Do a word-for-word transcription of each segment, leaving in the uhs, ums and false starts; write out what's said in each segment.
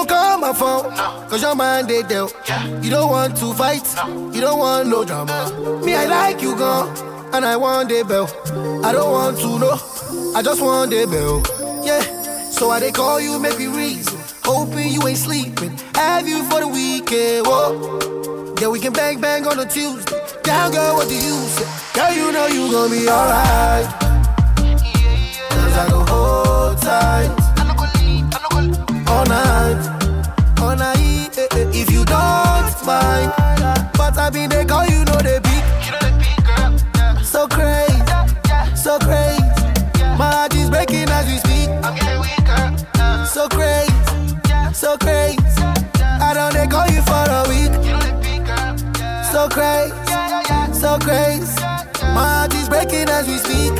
don't call my phone, cause your mind they dealt. You don't want to fight, you don't want no drama. Me, I like you gone, and I want the bell. I don't want to know, I just want the bell. Yeah, so I they call you, make me reason. Hoping you ain't sleeping, have you for the weekend. Whoa, yeah, we can bang bang on a Tuesday. Down girl, what do you say? Girl, you know you gon' be alright. Cause I go hold tight all night, all night, eh, eh, if you don't mind. But I been they call you know they beat. So crazy, so crazy. My heart is breaking as we speak. So crazy, so crazy. I don't they call you for a week. So crazy, so crazy. My heart is breaking as we speak.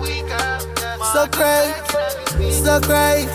So crazy, so crazy.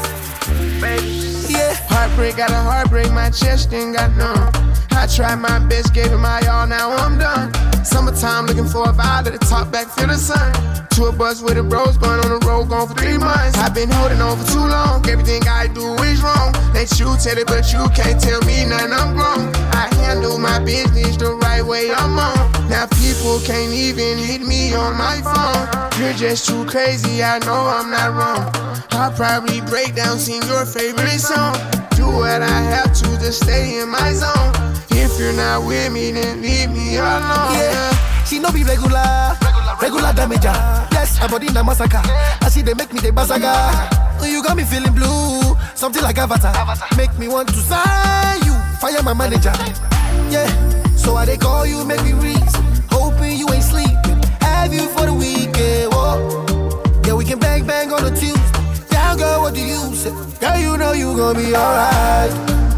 Yeah. Heartbreak got a heartbreak, my chest ain't got none. I tried my best, gave it my all, now I'm done. Summertime looking for a vibe, let the top back, feel the sun. Tour bus with a bros, going on the road, gone for three months. I've been holding on for too long, everything I do is wrong. Let you tell it, but you can't tell me nothing, I'm grown. I handle my business the right way, I'm on. Now people can't even hit me on my phone. You're just too crazy, I know I'm not wrong. I'll probably break down, sing your favorite song. Do what I have to to stay in my zone. If you're not with me, then leave me alone. Yeah, she no be regular, regular damager. Yes, her body na massacre. I see they make me the basaga. You got me feeling blue, something like Avatar. Make me want to sign you, fire my manager. Yeah, so I they call you, make me reason. Hoping you ain't sleeping, have you for the weekend. Whoa, yeah, we can bang bang on a Tuesday. Down girl, what do you say? Girl, you know you gon' be alright.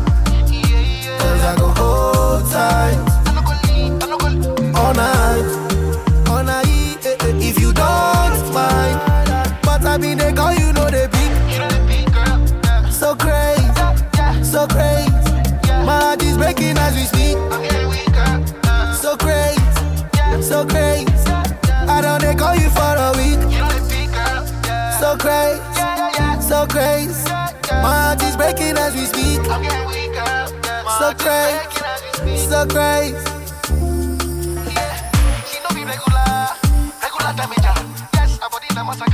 Cause I go hold tight all night, all night, eh, eh, if you don't mind. But I mean they call you know they beat. So crazy, so crazy. My heart is breaking as we speak. So crazy, so crazy. I don't they call you for a week. So crazy, so crazy. My heart is breaking as we speak. So crazy, so crazy. She no be regular, regular damager. Yes, her body na massacre.